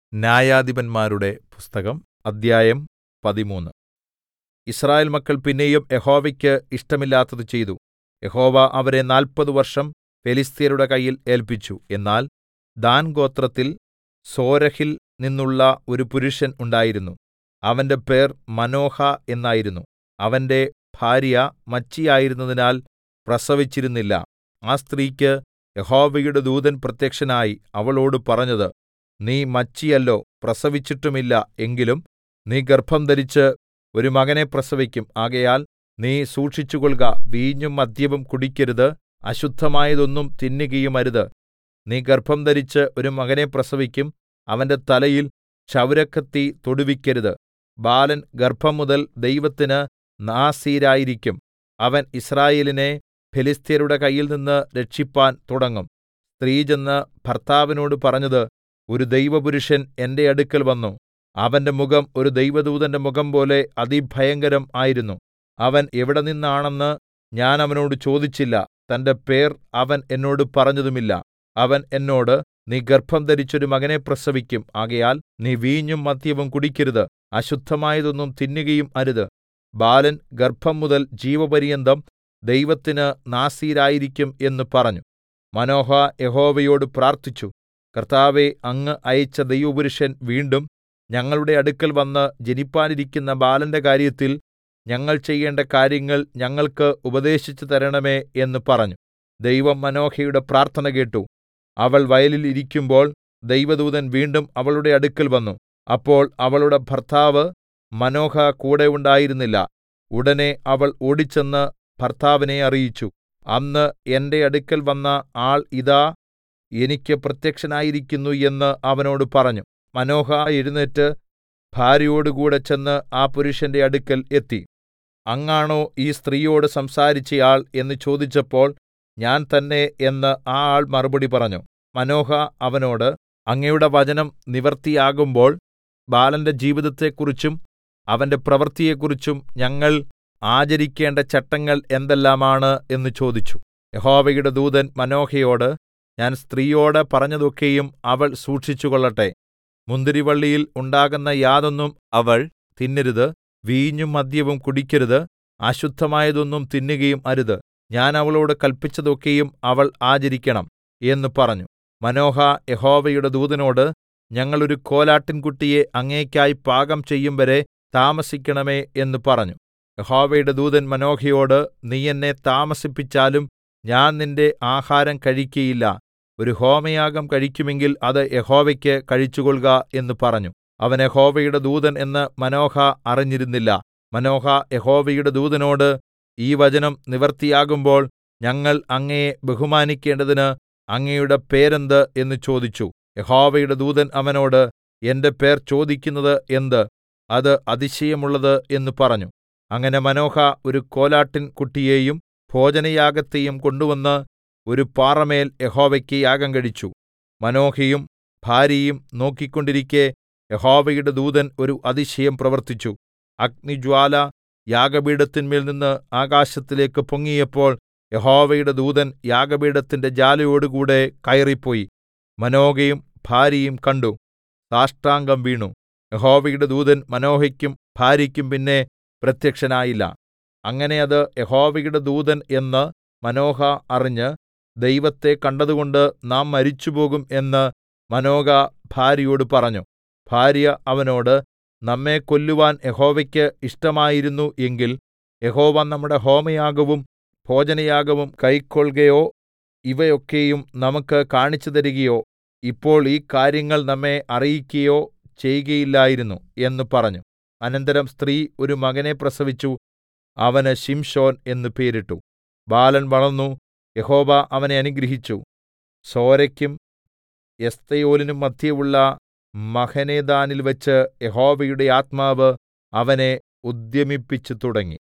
ന്യായാധിപന്മാരുടെ പുസ്തകം അദ്ധ്യായം 13. യിസ്രായേൽ മക്കൾ പിന്നെയും യഹോവയ്ക്ക് ഇഷ്ടമില്ലാത്തത് ചെയ്തു. യഹോവ അവരെ 40 വർഷം ഫെലിസ്ത്യരുടെ കയ്യിൽ ഏല്പിച്ചു. എന്നാൽ ദാൻ ഗോത്രത്തിൽ സോരഹിൽ നിന്നുള്ള ഒരു പുരുഷൻ ഉണ്ടായിരുന്നു. അവന്റെ പേർ മാനോഹ എന്നായിരുന്നു. അവന്റെ ഭാര്യ മച്ചിയായിരുന്നതിനാൽ പ്രസവിച്ചിരുന്നില്ല. ആ സ്ത്രീക്ക് യഹോവയുടെ ദൂതൻ പ്രത്യക്ഷനായി അവളോട് പറഞ്ഞത്, നീ മച്ചിയല്ലോ, പ്രസവിച്ചിട്ടുമില്ല. എങ്കിലും നീ ഗർഭംധരിച്ച് ഒരു മകനെ പ്രസവിക്കും. ആകയാൽ നീ സൂക്ഷിച്ചുകൊൾക. വീഞ്ഞും മദ്യവും കുടിക്കരുത്, അശുദ്ധമായതൊന്നും തിന്നുകയുമരുത്. നീ ഗർഭംധരിച്ച് ഒരു മകനെ പ്രസവിക്കും. അവന്റെ തലയിൽ ക്ഷൗരക്കത്തി തൊടുവിക്കരുത്. ബാലൻ ഗർഭംമുതൽ ദൈവത്തിന് നാസീരായിരിക്കും. അവൻ യിസ്രായേലിനെ ഫെലിസ്ത്യരുടെ കയ്യിൽനിന്ന് രക്ഷിപ്പാൻ തുടങ്ങും. സ്ത്രീ ചെന്ന് ഭർത്താവിനോട് പറഞ്ഞത്, ഒരു ദൈവപുരുഷൻ എന്റെ അടുക്കൽ വന്നു. അവന്റെ മുഖം ഒരു ദൈവദൂതന്റെ മുഖംപോലെ അതിഭയങ്കരം ആയിരുന്നു. അവൻ എവിടെ നിന്നാണെന്ന് ഞാൻ അവനോട് ചോദിച്ചില്ല. തന്റെ പേർ അവൻ എന്നോട് പറഞ്ഞതുമില്ല. അവൻ എന്നോട്, നീ ഗർഭംധരിച്ചൊരു മകനെ പ്രസവിക്കും. ആകയാൽ നീ വീഞ്ഞും മദ്യവും കുടിക്കരുത്, അശുദ്ധമായതൊന്നും തിന്നുകയും അരുത്. ബാലൻ ഗർഭംമുതൽ ജീവപര്യന്തം ദൈവത്തിന് നാസീരായിരിക്കും എന്ന് പറഞ്ഞു. മാനോഹ യഹോവയോട് പ്രാർത്ഥിച്ചു, കർത്താവേ, അങ്ങ് അയച്ച ദൈവപുരുഷൻ വീണ്ടും ഞങ്ങളുടെ അടുക്കൽ വന്ന് ജനിപ്പാനിരിക്കുന്ന ബാലന്റെ കാര്യത്തിൽ ഞങ്ങൾ ചെയ്യേണ്ട കാര്യങ്ങൾ ഞങ്ങൾക്ക് ഉപദേശിച്ചു തരണമേ എന്ന് പറഞ്ഞു. ദൈവം മാനോഹയുടെ പ്രാർത്ഥന കേട്ടു. അവൾ വയലിൽ ഇരിക്കുമ്പോൾ ദൈവദൂതൻ വീണ്ടും അവളുടെ അടുക്കൽ വന്നു. അപ്പോൾ അവളുടെ ഭർത്താവ് മാനോഹ കൂടെ ഉണ്ടായിരുന്നില്ല. ഉടനെ അവൾ ഓടിച്ചെന്ന് ഭർത്താവിനെ അറിയിച്ചു. അന്ന് എന്റെ അടുക്കൽ വന്ന ആൾ ഇതാ എനിക്ക് പ്രത്യക്ഷനായിരിക്കുന്നു എന്ന് അവനോട് പറഞ്ഞു. മാനോഹ എഴുന്നേറ്റ് ഭാര്യയോടുകൂടെ ചെന്ന് ആ പുരുഷന്റെ അടുക്കൽ എത്തി. അങ്ങാണോ ഈ സ്ത്രീയോട് സംസാരിച്ചയാൾ എന്ന് ചോദിച്ചപ്പോൾ, ഞാൻ തന്നെ എന്ന് ആ ആൾ മറുപടി പറഞ്ഞു. മാനോഹ അവനോട്, അങ്ങയുടെ വചനം നിവൃത്തിയാകുമ്പോൾ ബാലന്റെ ജീവിതത്തെക്കുറിച്ചും അവന്റെ പ്രവൃത്തിയെക്കുറിച്ചും ഞങ്ങൾ ആചരിക്കേണ്ട ചട്ടങ്ങൾ എന്തെല്ലാമാണ് എന്ന് ചോദിച്ചു. യഹോവയുടെ ദൂതൻ മാനോഹയോട്, ഞാൻ സ്ത്രീയോട് പറഞ്ഞതൊക്കെയും അവൾ സൂക്ഷിച്ചുകൊള്ളട്ടെ. മുന്തിരിവള്ളിയിൽ ഉണ്ടാകുന്ന യാതൊന്നും അവൾ തിന്നരുത്, വീഞ്ഞും മദ്യവും കുടിക്കരുത്, അശുദ്ധമായതൊന്നും തിന്നുകയും അരുത്. ഞാൻ അവളോട് കല്പിച്ചതൊക്കെയും അവൾ ആചരിക്കണം എന്ന് പറഞ്ഞു. മാനോഹ യഹോവയുടെ ദൂതനോട്, ഞങ്ങൾ ഒരു കോലാട്ടിൻകുട്ടിയെ അങ്ങേയ്ക്കായി പാകം ചെയ്യുംവരെ താമസിക്കണമേ എന്ന് പറഞ്ഞു. യഹോവയുടെ ദൂതൻ മാനോഹയോട്, നീ എന്നെ താമസിപ്പിച്ചാലും ഞാൻ നിന്റെ ആഹാരം കഴിക്കയില്ല. ഒരു ഹോമയാഗം കഴിക്കുമെങ്കിൽ അത് യഹോവയ്ക്ക് കഴിച്ചുകൊൾക എന്ന് പറഞ്ഞു. അവൻ യഹോവയുടെ ദൂതൻ എന്ന് മാനോഹ അറിഞ്ഞിരുന്നില്ല. മാനോഹ യഹോവയുടെ ദൂതനോട്, ഈ വചനം നിവൃത്തിയാകുമ്പോൾ ഞങ്ങൾ അങ്ങയെ ബഹുമാനിക്കേണ്ടതിന് അങ്ങയുടെ പേരെന്ത് എന്ന് ചോദിച്ചു. യഹോവയുടെ ദൂതൻ അവനോട്, എന്റെ പേർ ചോദിക്കുന്നത് എന്ത്? അത് അതിശയമുള്ളത് എന്ന് പറഞ്ഞു. അങ്ങനെ മാനോഹ ഒരു കോലാട്ടിൻ കുട്ടിയെയും ഭോജനയാഗത്തെയും കൊണ്ടുവന്ന് ഒരു പാറമേൽ യഹോവയ്ക്ക് യാഗം കഴിച്ചു. മാനോഹയും ഭാര്യയും നോക്കിക്കൊണ്ടിരിക്കെ യഹോവയുടെ ദൂതൻ ഒരു അതിശയം പ്രവർത്തിച്ചു. അഗ്നിജ്വാല യാഗപീഠത്തിന്മേൽ നിന്ന് ആകാശത്തിലേക്ക് പൊങ്ങിയപ്പോൾ യഹോവയുടെ ദൂതൻ യാഗപീഠത്തിന്റെ ജ്വാലയോടുകൂടെ കയറിപ്പോയി. മാനോഹയും ഭാര്യയും കണ്ടു, സാഷ്ടാംഗം വീണു. യഹോവയുടെ ദൂതൻ മാനോഹയ്ക്കും ഭാര്യയ്ക്കും പിന്നെ പ്രത്യക്ഷനായില്ല. അങ്ങനെ അത് യഹോവയുടെ ദൂതൻ എന്ന് മാനോഹ അറിഞ്ഞ്, ദൈവത്തെ കണ്ടതുകൊണ്ട് നാം മരിച്ചുപോകും എന്ന് മാനോഹ ഭാര്യയോട് പറഞ്ഞു. ഭാര്യ അവനോട്, നമ്മെ കൊല്ലുവാൻ യഹോവയ്ക്ക് ഇഷ്ടമായിരുന്നു എങ്കിൽ യഹോവ നമ്മുടെ ഹോമയാഗവും ഭോജനയാഗവും കൈക്കൊൾകയോ ഇവയൊക്കെയും നമുക്ക് കാണിച്ചു തരികയോ ഇപ്പോൾ ഈ കാര്യങ്ങൾ നമ്മെ അറിയിക്കയോ ചെയ്കയില്ലായിരുന്നു എന്ന് പറഞ്ഞു. അനന്തരം സ്ത്രീ ഒരു മകനെ പ്രസവിച്ചു. അവന് ശിംശോൻ എന്ന് പേരിട്ടു. ബാലൻ വളർന്നു. യഹോവ അവനെ അനുഗ്രഹിച്ചു. സോരയ്ക്കും എസ്തായോലിനും മദ്ധ്യേയുള്ള മഹനേദാനിൽ വെച്ച് യഹോവയുടെ ആത്മാവ് അവനെ ഉദ്യമിപ്പിച്ചു തുടങ്ങി.